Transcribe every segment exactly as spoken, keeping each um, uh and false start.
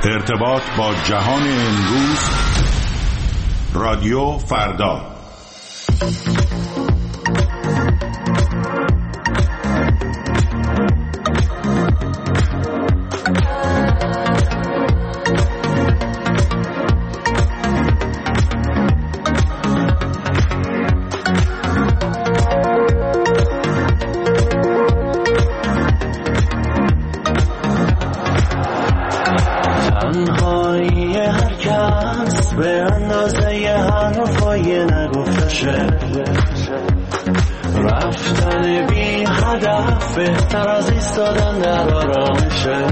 ارتباط با جهان امروز، رادیو فردا. رفتن بی هدف بهتر از ایستادن در آرامشه.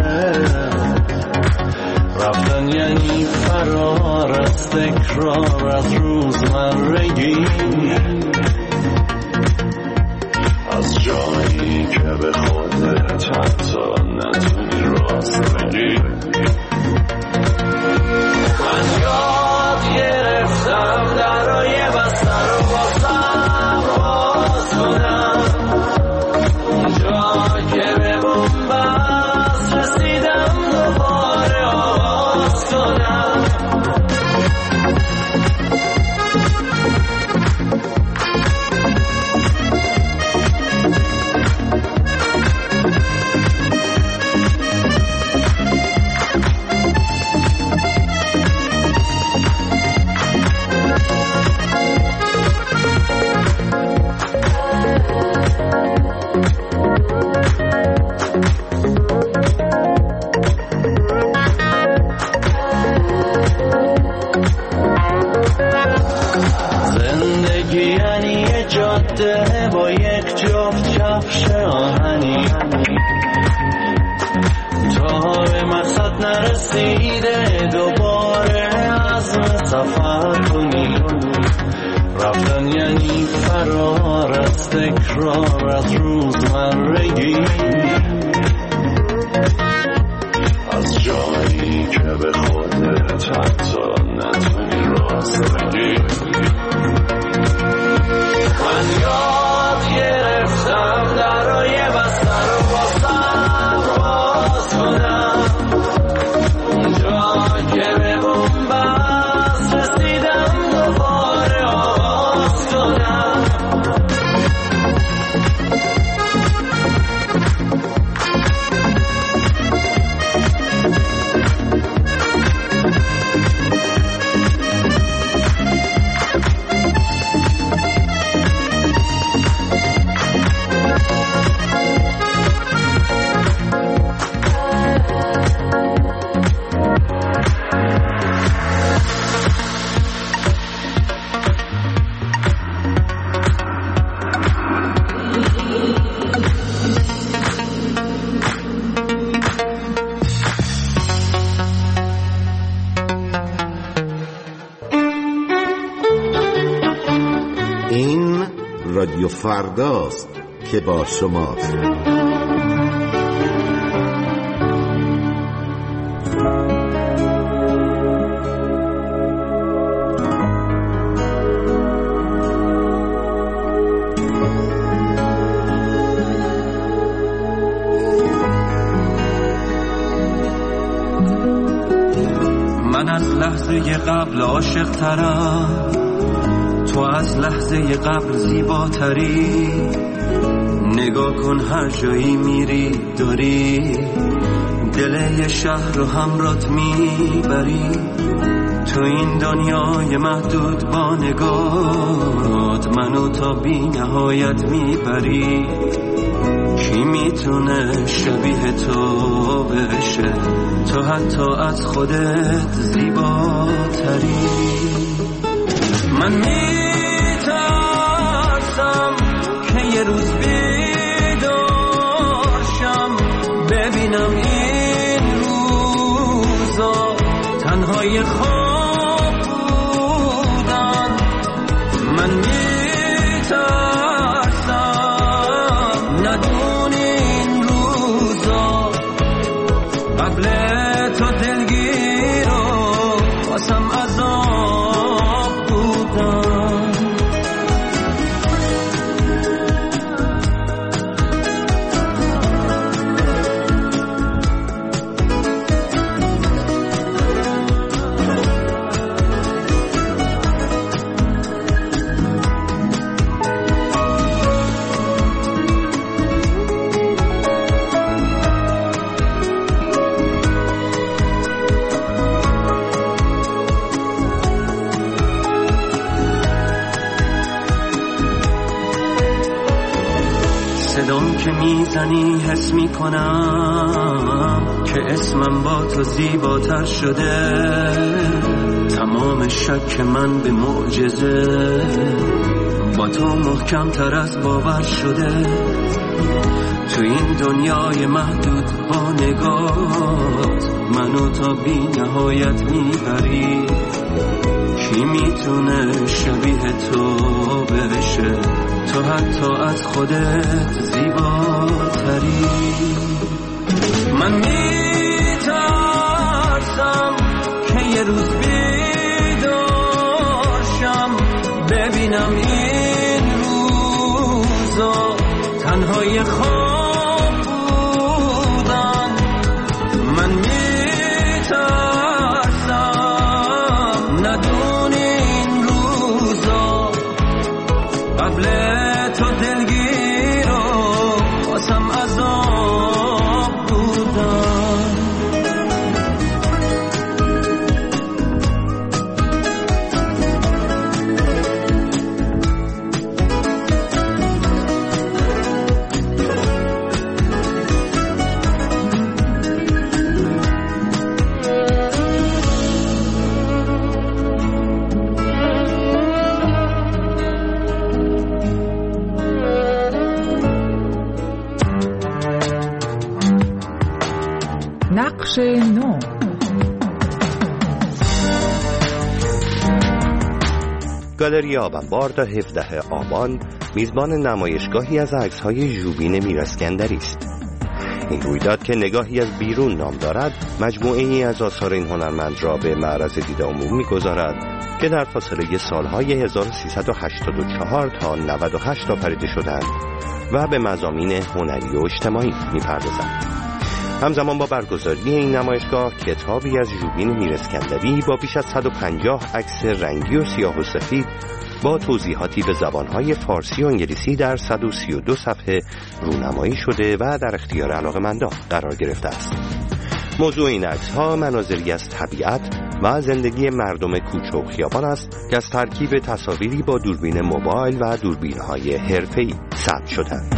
رفتن یعنی فرار از تکرار از روزمرگی، از جایی که به خودت حتی نتونی راست بگی. من یاد گرفتم درای بستر رو بازم باز کنم، اونجا که به بنبست رسیدم دوباره آغاز کنم. با یک جفت کفش آهنی تا به مقصد نرسیده دوباره عزم سفر کنی. رفتن یعنی فرار از تکرار از روزمرگی، از جایی که به خودت حتی نتونی راست بگی. من یاد گرفتم درای بستر رو بازم باز کنم، اونجا که به بنبست رسیدم دوباره آغاز کنم. رادیو فرداست که با شماست. من از لحظه قبل عاشق ترم، تو از لحظه قبل زیباتری. نگاه کن هر جایی میری داری دل یه شهر رو همرات میبری. تو این دنیای محدود با نگاهت منو تا بی نهایت میبری. کی میتونه شبیه تو بشه؟ تو حتی از خودت زیباتری. من میترسم که یه روز بیدارشم ببینم این روزا تنهای خواب بودن. من میترسم ندونی این روزا قبل تو دلگیر و واسم عذاب بودن. که میزنی حس میکنم که اسمم با تو زیباتر شده. تمام شک من به معجزه با تو محکم تر از باور شده. تو این دنیای محدود با نگات منو تا بی نهایت میبری. کی میتونه شبیه تو بشه؟ تو حتی از خودت زیباتری. من میترسم که یه روز بیدارشم ببینم این روزا تنهای خواب بودن. من میترسم ندونی این روزا قبل تو دلگیر و واسم عذاب بودن. نقش نو. گالری آبانبار تا هفدهم آبان میزبان نمایشگاهی از عکس‌های ژوبین میراسکندری است. این رویداد که نگاهی از بیرون نام دارد، مجموعه‌ای از آثار این هنرمند را به معرض دید عموم می‌گذارد که در فاصله سالهای هزار و سیصد و هشتاد و چهار تا نود و هشت آفریده شدند و به مضامین هنری و اجتماعی می‌پردازند. همزمان با برگزاری این نمایشگاه کتابی از ژوبین میراسکندری با بیش از صد و پنجاه عکس رنگی و سیاه و سفید با توضیحاتی به زبانهای فارسی و انگلیسی در صد و سی و دو صفحه رونمایی شده و در اختیار علاقه‌مندان قرار گرفته است. موضوع این عکس‌ها مناظری از طبیعت و زندگی مردم کوچه و خیابان است که از ترکیب تصاویری با دوربین موبایل و دوربین‌های حرفه‌ای ثبت شدند.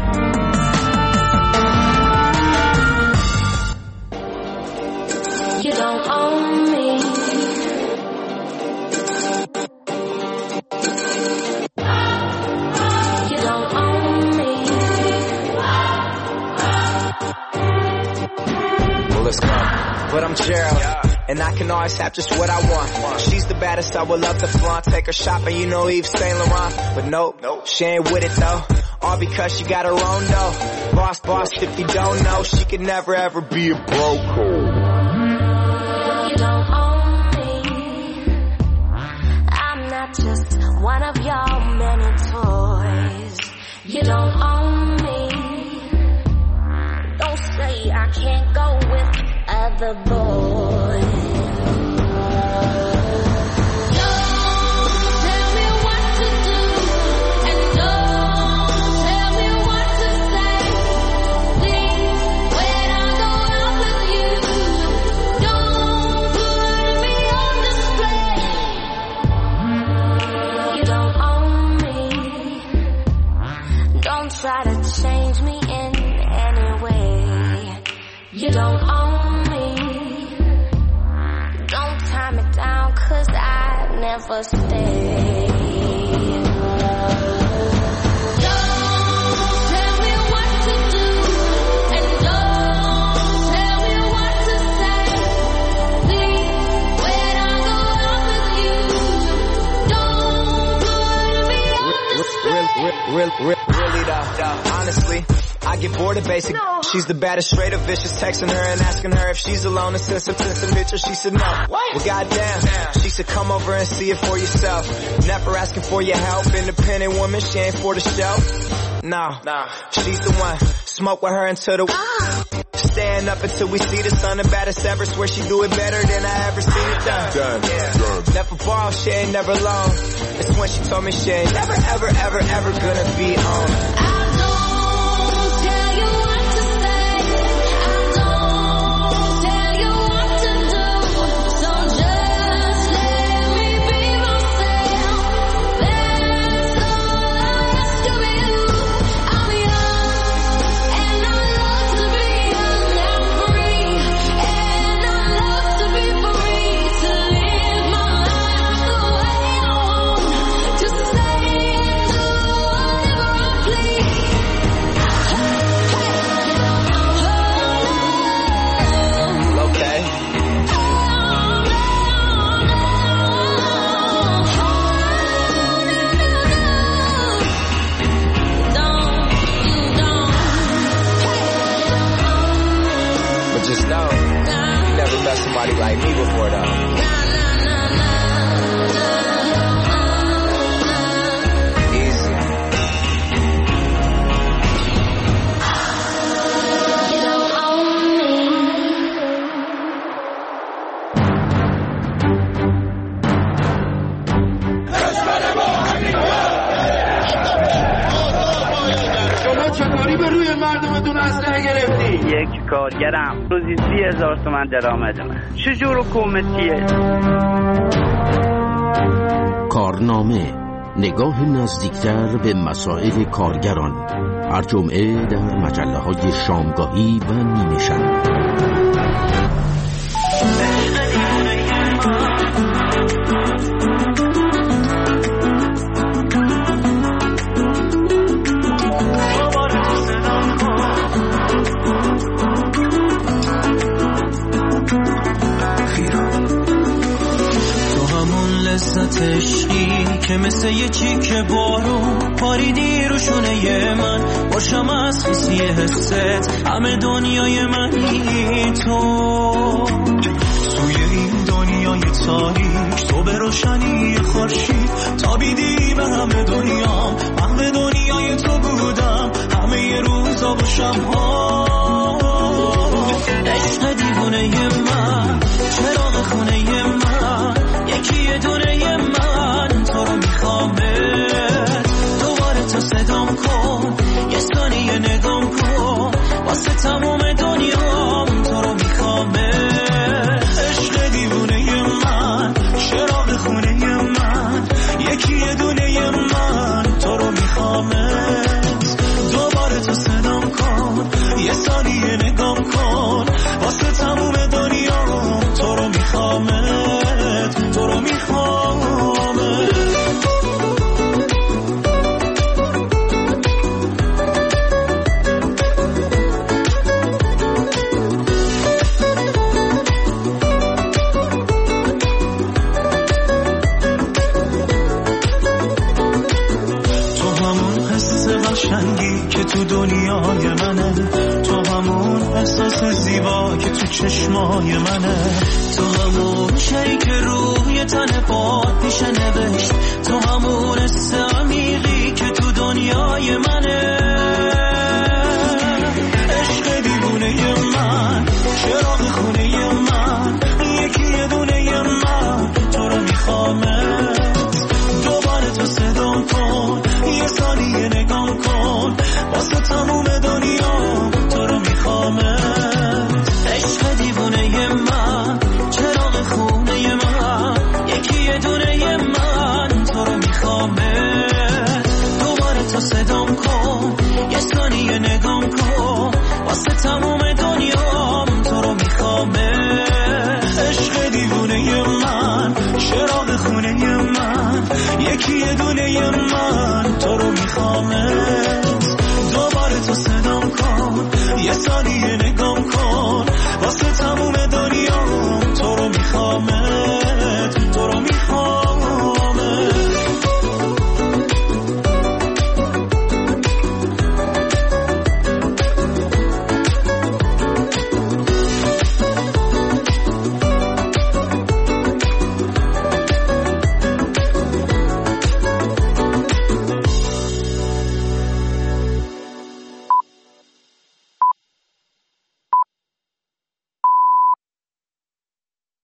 You don't own me. You don't own me. Well, let's go. But I'm Gerald, and I can always have just what I want. She's the baddest, I would love to flaunt. Take her shopping, you know Yves Saint Laurent. But nope, she ain't with it though. All because she got her own dough. Boss, boss, if you don't know, she could never ever be a broke. You don't own me. I'm not just one of your many toys. You don't own me. Don't say I can't go with other boys. Try to change me in any way. You don't own me. Don't tie me down, cause I never stay. Really, really, really though, honestly, I get bored of basic. No. She's the baddest, straight up vicious. Texting her and asking her if she's alone and send some, send some pictures. She said no. What? Well, goddamn. Damn. She said come over and see it for yourself. Never asking for your help. Independent woman, she ain't for the show. No, no, she's the one. Smoke with her until the. Ah. Stand up until we see the sun. The baddest ever. Swear she do it better than I ever seen it done. Done. Yeah. Done. Never ball, she ain't never alone. It's when she told me she ain't never, ever, ever, ever gonna be on. I don't tell you what to say. I don't tell you what to do. So just let me be myself. That's all I ask of you. I'm young freak like me before though. یک کارگرم روزی سی هزار تومن درآمد من. چجور حکومتیه؟ کارنامه، نگاه نزدیکتر به مسائل کارگران، هر جمعه در مجله های شامگاهی و نیمه شب. عشقی که مثل یه چیک بارون پاریدی رو شونه من، باشم از خیسی حست همه دنیای منی تو. توی این دنیای تاریک تو به روشنی خورشید تابیدی به همه دنیا، همه دنیای تو بودم همه ی روزا و شب‌ها. عشق دیوونه من، چراغ خونه من، یکی دونه من، تو رو میخوامت دوباره تو صدام کن، یه ثانیه نگام کن، واسه تموم دنیام تو رو میخوامت. عشق دیوونه من، چراغ خونه من، یکی دونه من، تو رو میخوامت دوباره تو صدام کن، یه ثانیه نگام کن، واسه تموم دنیام تو رو میخوامت، تو رو میخوامت. تو همون حس قشنگی که تو دنیای منه، تو همون احساس زیبا که تو چشمای منه، تو همون شی که روی تن پاد میشه نوشت، تو همون حس